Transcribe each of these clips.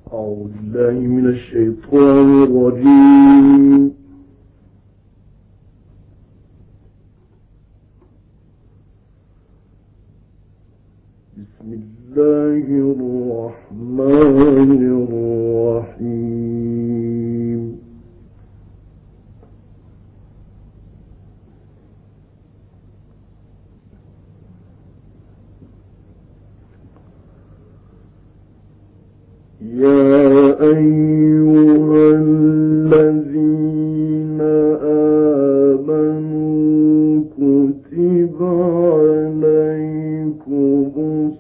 أعوذ بالله من الشيطان الرجيم. بسم الله الرحمن الرحيم. يا أيها الذين آمنوا كتب عليكم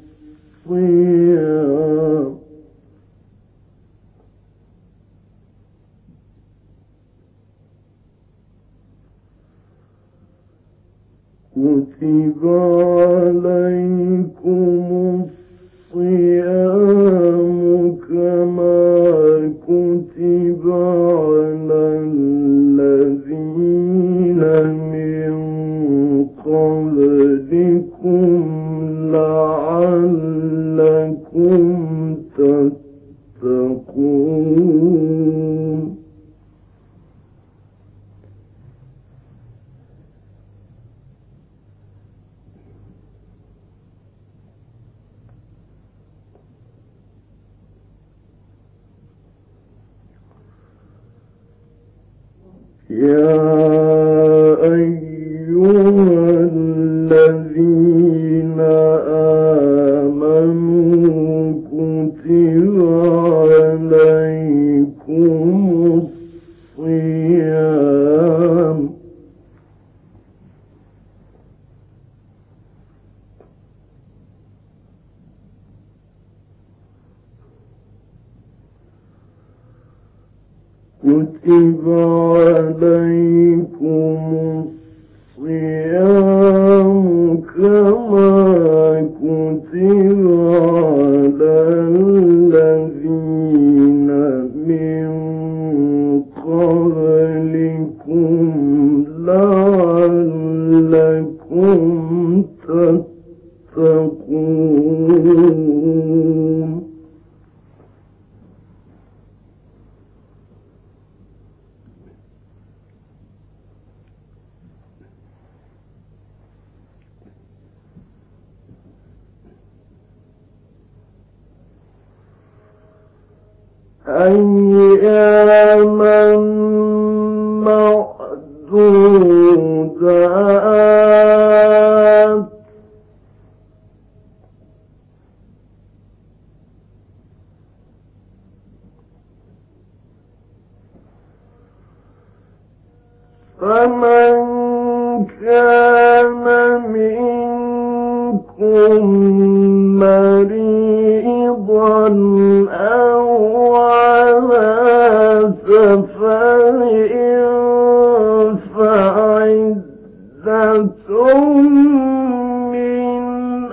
الصيام كما كتب على الذين من قبلكم لعلكم تتقون. يا أيها الذين آمنوا كتب عليكم الصيام كما كتب على الذين من قبلكم لعلكم تتقون. أياما معدودات فمن كان منكم مريضا أو على سفر فعدة من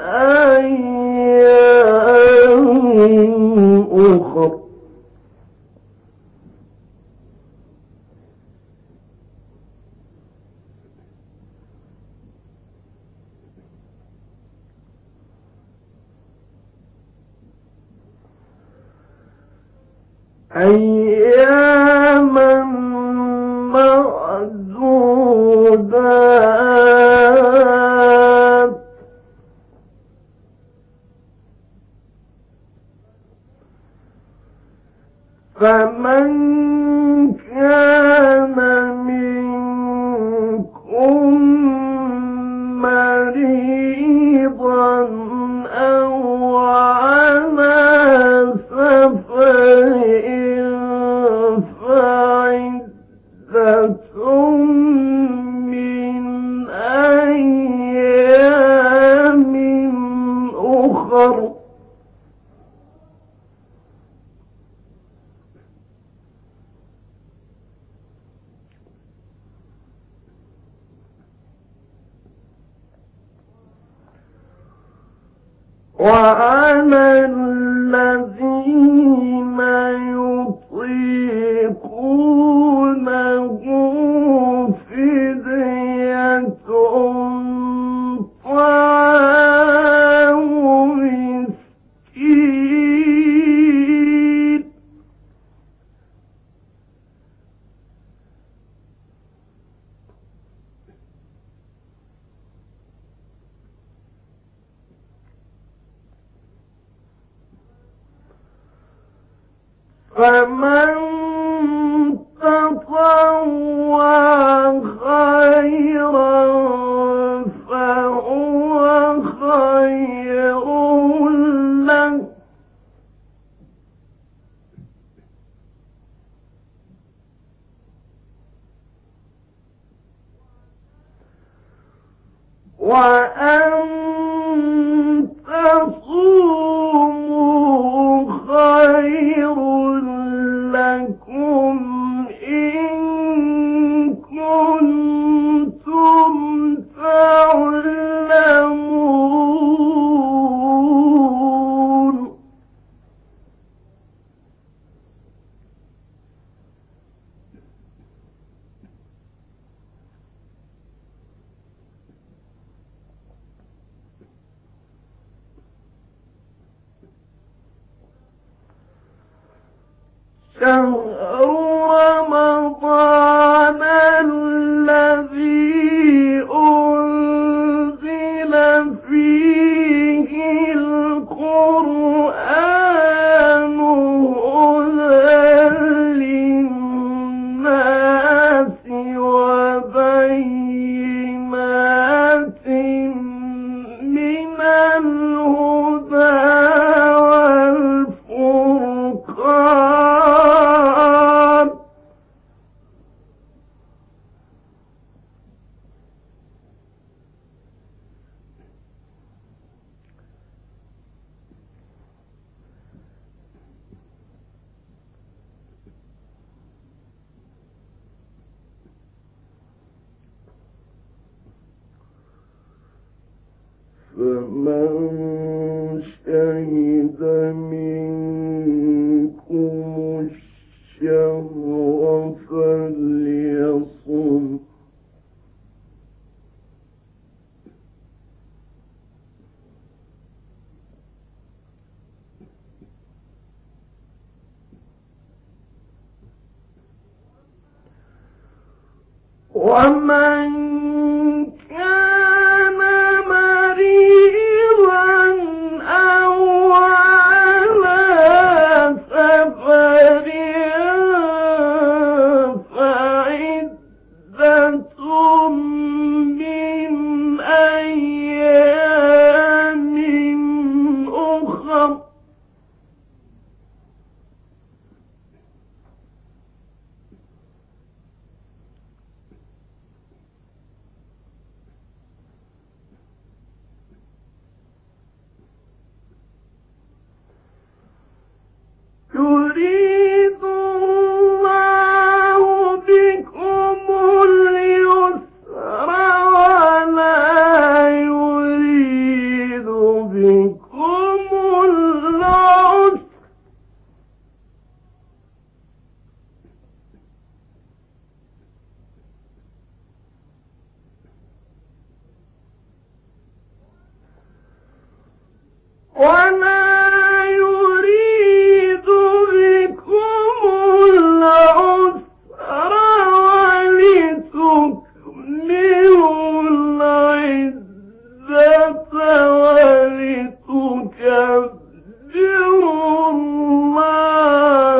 أيام أخر. أياما معدودات فمن كان منكم مريضا أو على سفر فعدة من أيام أخر. وعلى الذين يطيقونه فدية طعام مسكين فمن تطوع خيرا فهو خير له وأن تصوموا خير لكم إن كنتم تعلمون شهر رمضان الذي أنزل فيه القرآن هدى للناس وبينات من الهدى والفرقان فمن شهد منكم الشهر فليصم ومن كان مريضا أو على سفر فعدة من أيام أخر يريد الله بكم اليسر ولا يريد بكم العسر ولا يريد بكم العسر ولتكملوا العدة ولتكبروا الله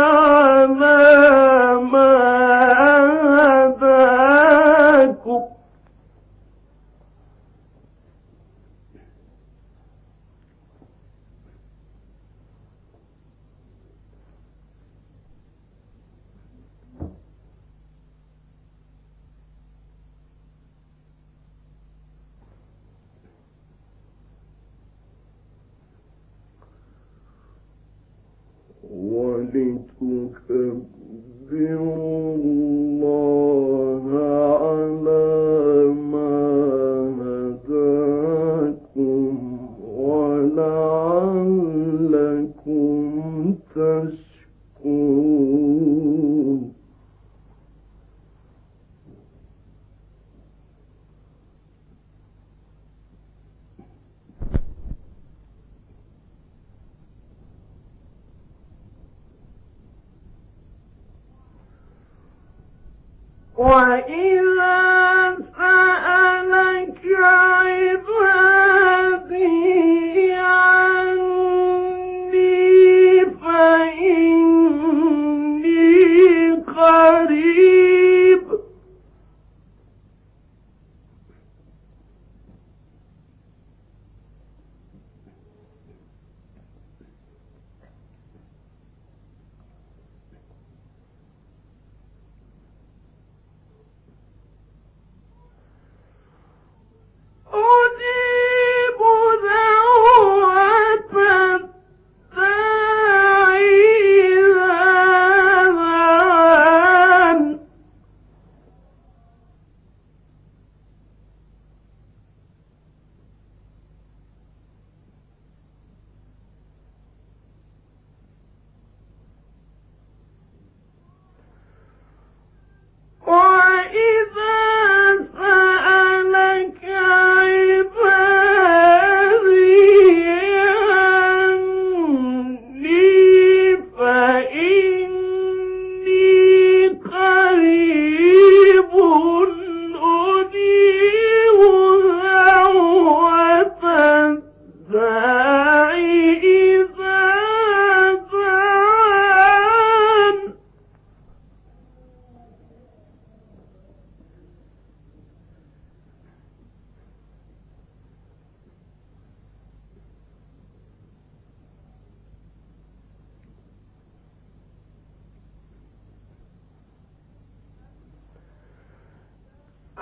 على ما هداكم ولتكبروا الله على ما هداكم ولعلكم تشكرون وَإِذَا سَأَلَكَ عِبَادِي عَنِّي فَإِنِّي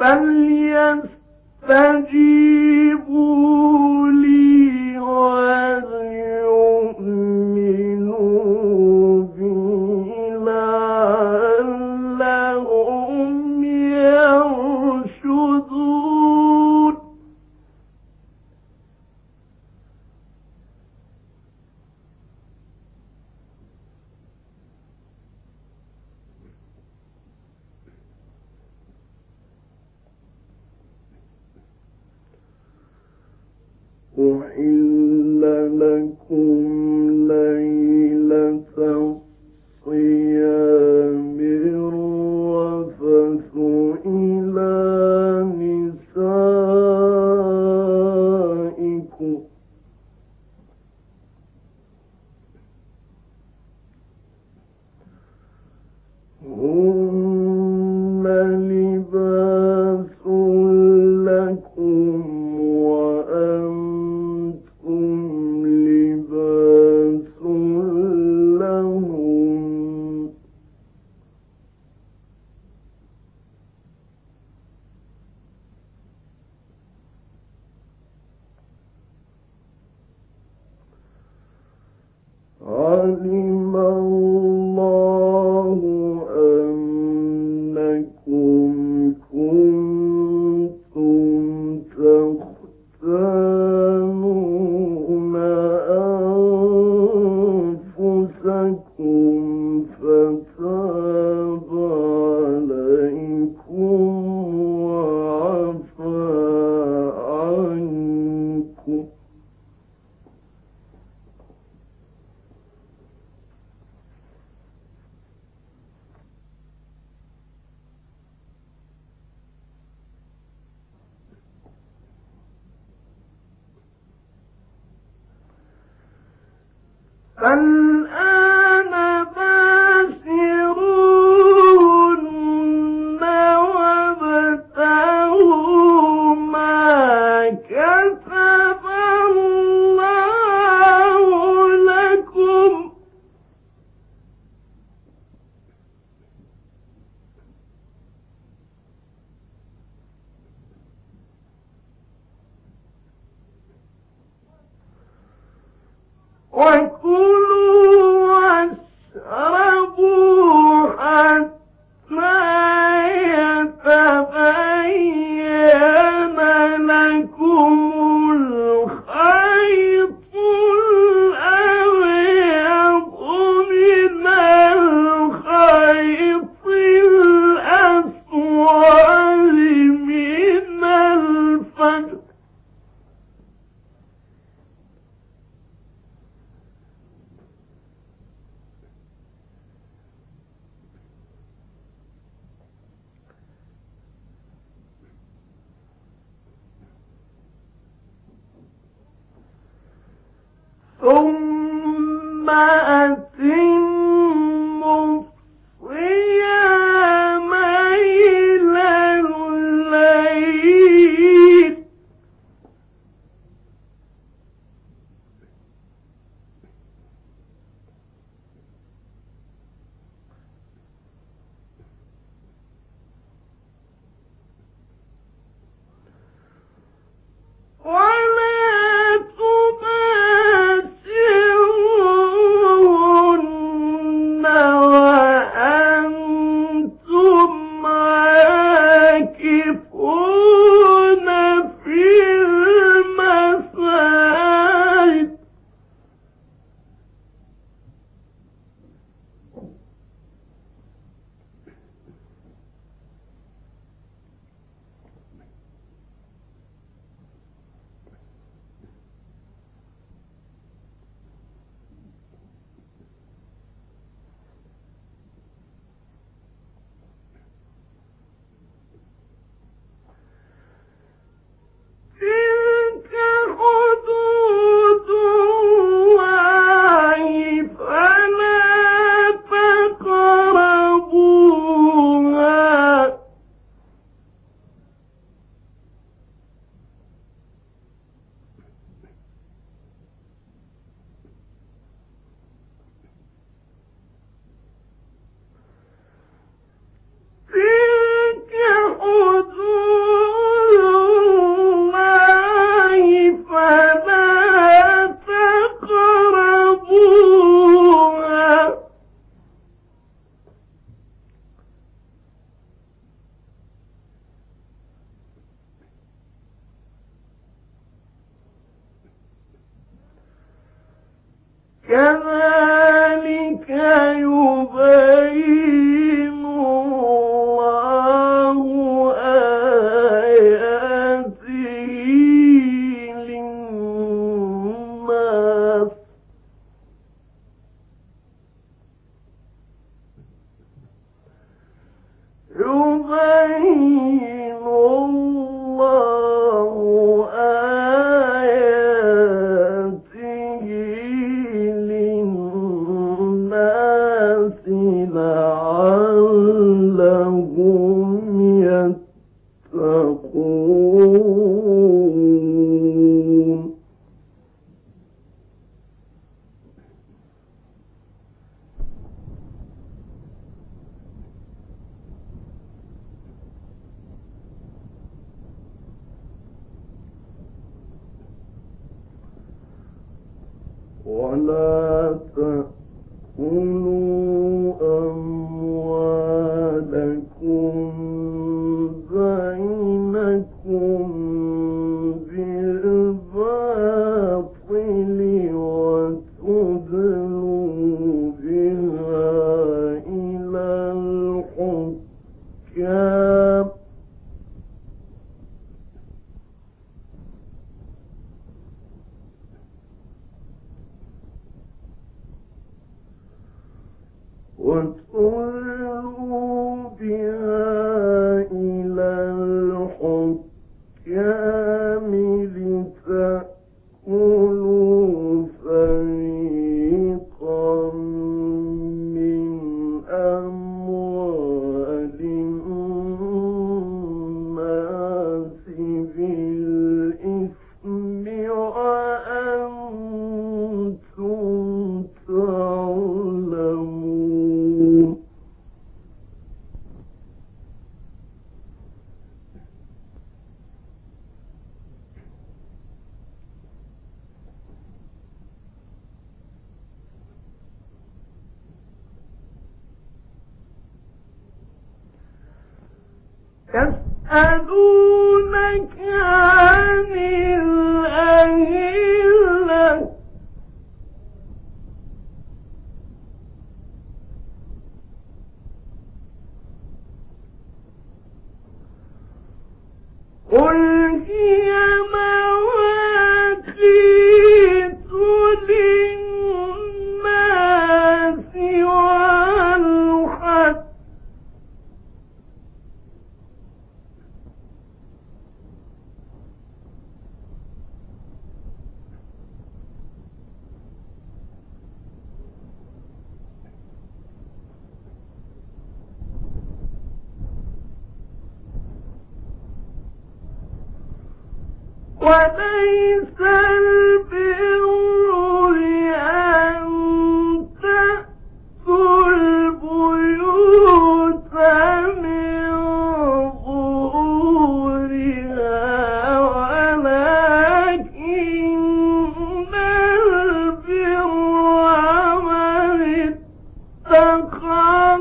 فليستجيبوا لي وليؤمنوا بي لعلهم يرشدون أحل لكم ليلة الصيام الرفث إلى نسائكم هن لباس لكم وأنتم لباس لهم علم الله أنكم كنتم تختانون أنفسكم فتاب عليكم وعفى عنكم فالآن باشروهن وابتغوا ما كتب الله لكم وكلوا واشربوا حتى يتبين لكم الخيط الأبيض من الخيط الأسود من الفجر ثم أتموا الصيام إلى الليل ولا تباشرون كذلك يبين الله آياته للناس يبين الله آياته للناس لعلهم يتقون ولا تأكلوا أموالكم بينكم بالباطل وتدلوا بها إلى الحكام لتأكلوا فريقا من أموال الناس بالإثم وأنتم تعلمون يسألونك عن الأهلة قل هي مواقيت للناس والحج وليس البر أن تأتوا البيوت من ظهورها ولكن البر من اتقى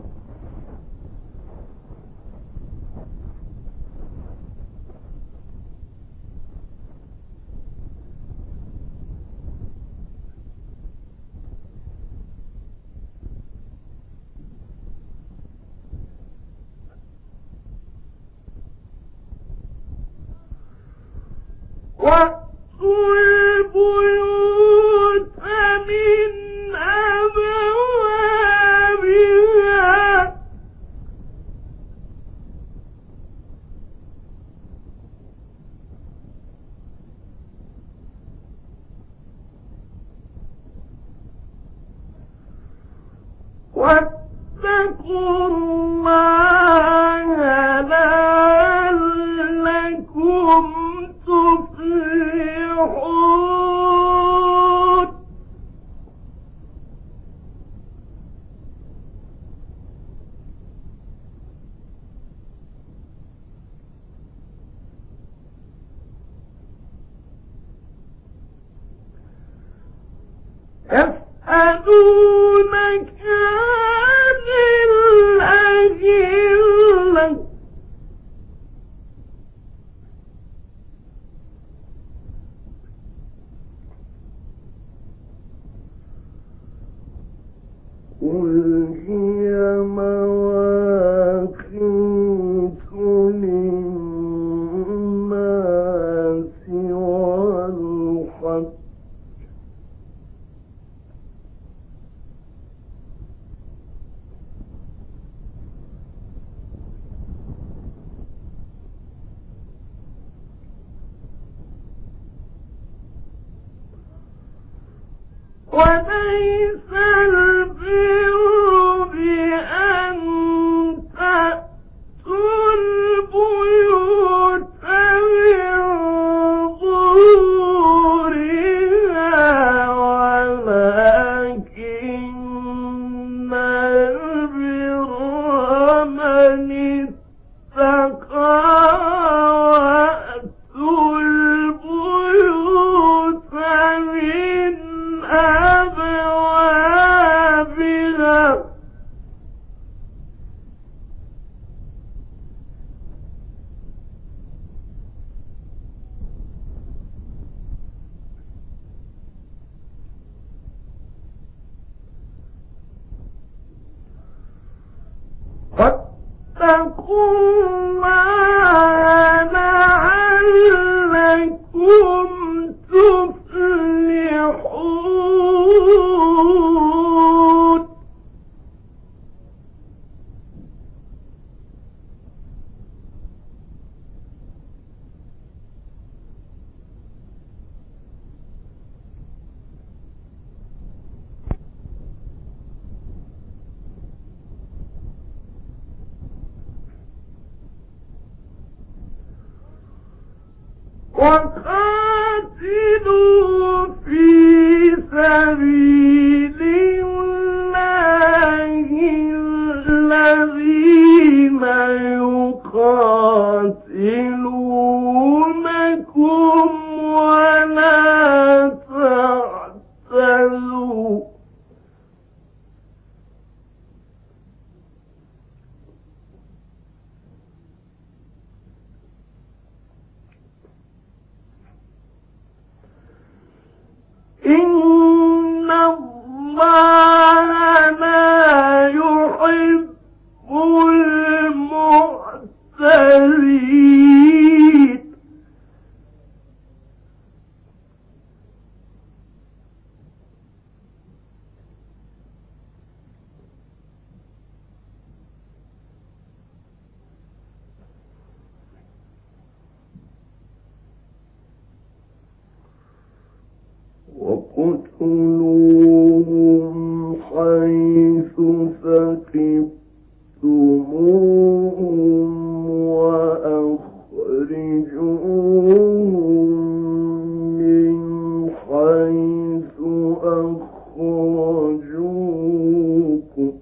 وَأْتُوا الْبُيُوتَ مِنْ أَبْوَابِهَا وَاتَّقُوا اللَّهَ لَعَلَّكُمْ تفلحون يسألونك عن الأهلة وليس البر بأن تأتوا البيوت من ظهورها ولكن البر من اتقى وأتوا البيوت من أبوابها واتقوا الله لعلكم تفلحون وقاتلوا في سبيل الله الذين يقاتلونكم ولا تعتدوا إن الله لا يحب المعتدين وقتلوهم حيث ثقفتموهم وأخرجوهم من حيث أخرجوكم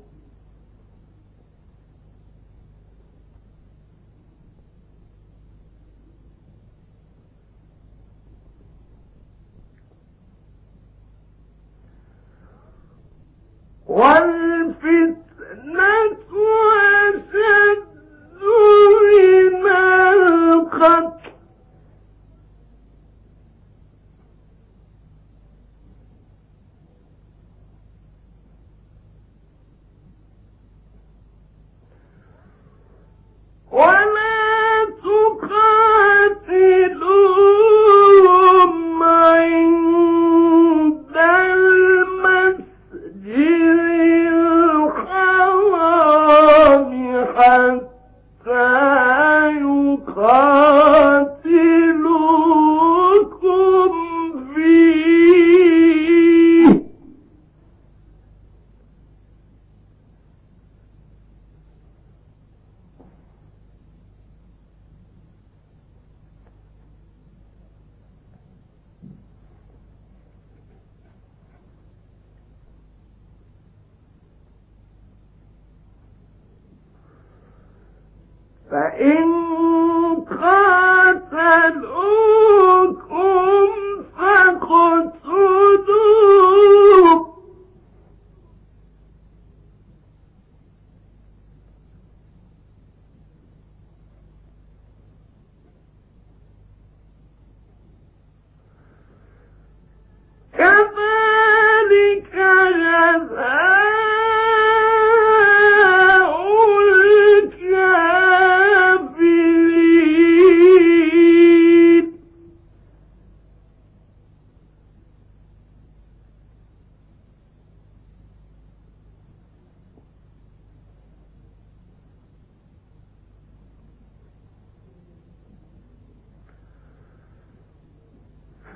والفتنة أشد من القتل ولا تقاتلوهم عند المسجد الحرام حتى يقاتلوكم فيه فإن قاتلوكم فاقتلوهم كذلك جزاء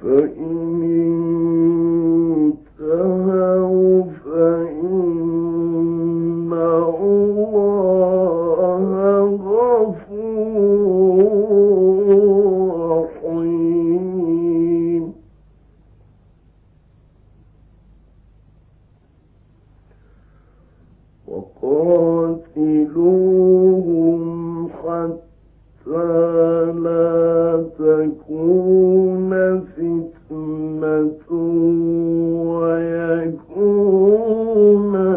وقاتلوهم حتى لا تكون فتنة ويكون